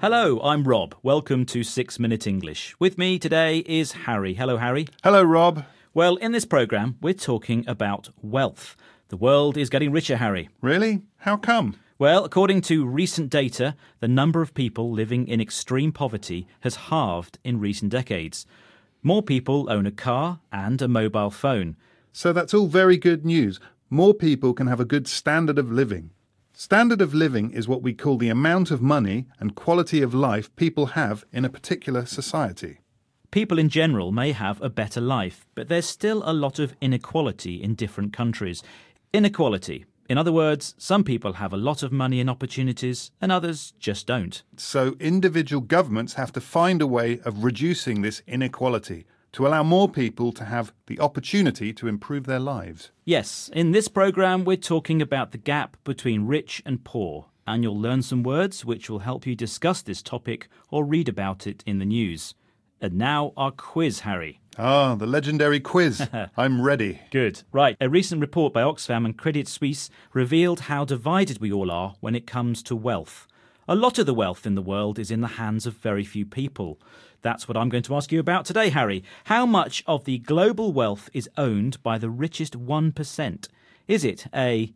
Hello, I'm Rob. Welcome to 6 Minute English. With me today is Harry. Hello, Harry. Hello, Rob. Well, in this programme, we're talking about wealth. The world is getting richer, Harry. Really? How come? Well, according to recent data, the number of people living in extreme poverty has halved in recent decades. More people own a car and a mobile phone. So that's all very good news. More people can have a good standard of living. Standard of living is what we call the amount of money and quality of life people have in a particular society. People in general may have a better life, but there's still a lot of inequality in different countries. Inequality. In other words, some people have a lot of money and opportunities and others just don't. So individual governments have to find a way of reducing this inequality to allow more people to have the opportunity to improve their lives. Yes, in this programme we're talking about the gap between rich and poor, and you'll learn some words which will help you discuss this topic or read about it in the news. And now our quiz, Harry. Ah, the legendary quiz. I'm ready. Good. Right, a recent report by Oxfam and Credit Suisse revealed how divided we all are when it comes to wealth. A lot of the wealth in the world is in the hands of very few people. That's what I'm going to ask you about today, Harry. How much of the global wealth is owned by the richest 1%? Is it A,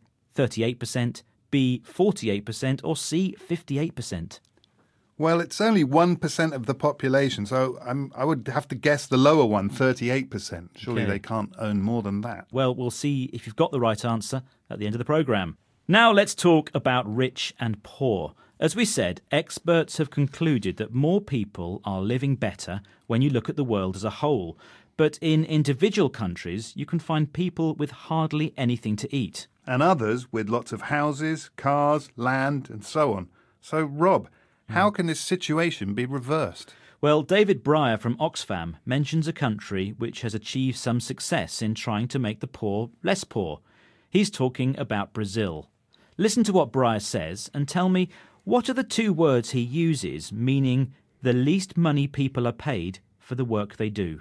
38%, B, 48%, or C, 58%? Well, it's only 1% of the population, so I would have to guess the lower one, 38%. Surely they can't own more than that. Well, we'll see if you've got the right answer at the end of the programme. Now let's talk about rich and poor. As we said, experts have concluded that more people are living better when you look at the world as a whole. But in individual countries, you can find people with hardly anything to eat. And others with lots of houses, cars, land, and so on. So, Rob, how can this situation be reversed? Well, David Breyer from Oxfam mentions a country which has achieved some success in trying to make the poor less poor. He's talking about Brazil. Listen to what Breyer says and tell me, what are the two words he uses meaning the least money people are paid for the work they do?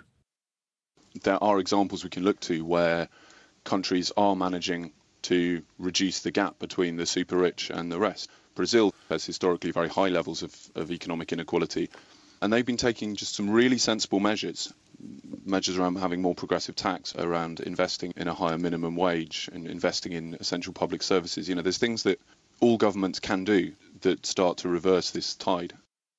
There are examples we can look to where countries are managing to reduce the gap between the super rich and the rest. Brazil has historically very high levels of economic inequality, and they've been taking just some really sensible measures around having more progressive tax, around investing in a higher minimum wage and investing in essential public services. You know, there's things that all governments can do that start to reverse this tide.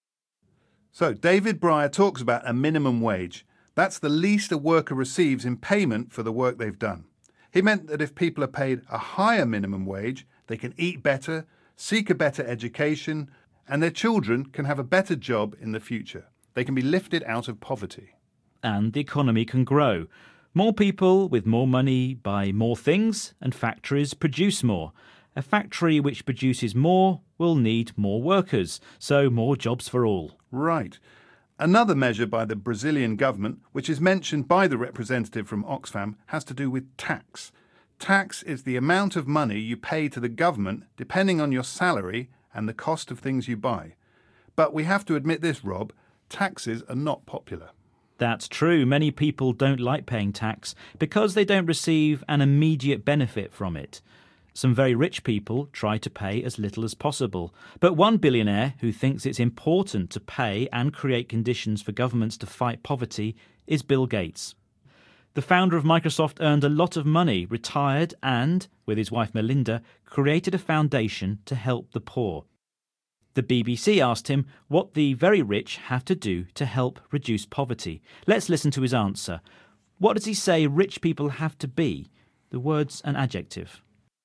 So, David Breyer talks about a minimum wage. That's the least a worker receives in payment for the work they've done. He meant that if people are paid a higher minimum wage, they can eat better, seek a better education, and their children can have a better job in the future. They can be lifted out of poverty. And the economy can grow. More people with more money buy more things, and factories produce more. A factory which produces more will need more workers, so more jobs for all. Right. Another measure by the Brazilian government, which is mentioned by the representative from Oxfam, has to do with tax. Tax is the amount of money you pay to the government depending on your salary and the cost of things you buy. But we have to admit this, Rob, taxes are not popular. That's true. Many people don't like paying tax because they don't receive an immediate benefit from it. Some very rich people try to pay as little as possible. But one billionaire who thinks it's important to pay and create conditions for governments to fight poverty is Bill Gates. The founder of Microsoft earned a lot of money, retired and, with his wife Melinda, created a foundation to help the poor. The BBC asked him what the very rich have to do to help reduce poverty. Let's listen to his answer. What does he say rich people have to be? The word's an adjective.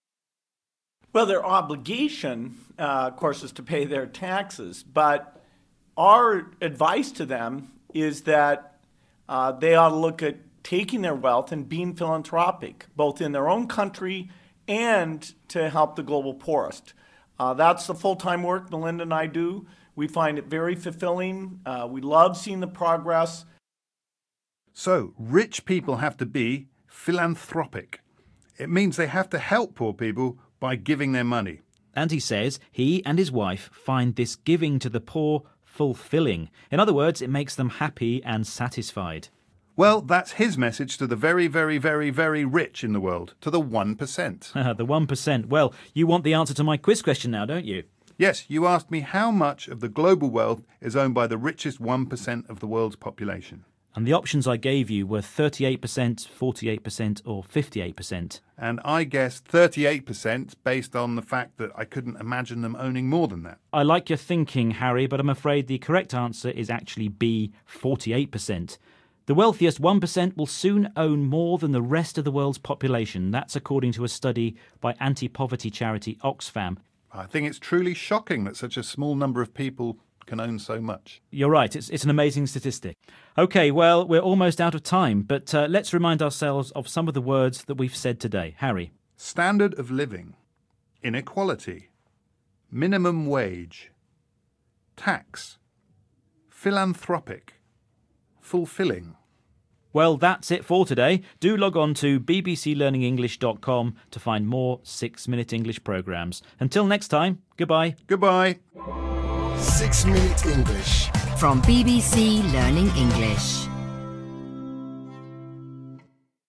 Well, their obligation, of course, is to pay their taxes. But our advice to them is that they ought to look at taking their wealth and being philanthropic, both in their own country and to help the global poorest. That's the full-time work Melinda and I do. We find it very fulfilling. We love seeing the progress. So, rich people have to be philanthropic. It means they have to help poor people by giving their money. And he says he and his wife find this giving to the poor fulfilling. In other words, it makes them happy and satisfied. Well, that's his message to the very, very, very, very rich in the world, to the 1%. The 1%. Well, you want the answer to my quiz question now, don't you? Yes, you asked me how much of the global wealth is owned by the richest 1% of the world's population. And the options I gave you were 38%, 48% or 58%. And I guessed 38% based on the fact that I couldn't imagine them owning more than that. I like your thinking, Harry, but I'm afraid the correct answer is actually B, 48%. The wealthiest 1% will soon own more than the rest of the world's population. That's according to a study by anti-poverty charity Oxfam. I think it's truly shocking that such a small number of people can own so much. You're right, it's an amazing statistic. OK, well, we're almost out of time, but let's remind ourselves of some of the words that we've said today. Harry. Standard of living, inequality, minimum wage, tax, philanthropic, fulfilling. Well, that's it for today. Do log on to bbclearningenglish.com to find more 6-Minute English programmes. Until next time, goodbye. Goodbye. 6 Minute English from BBC Learning English.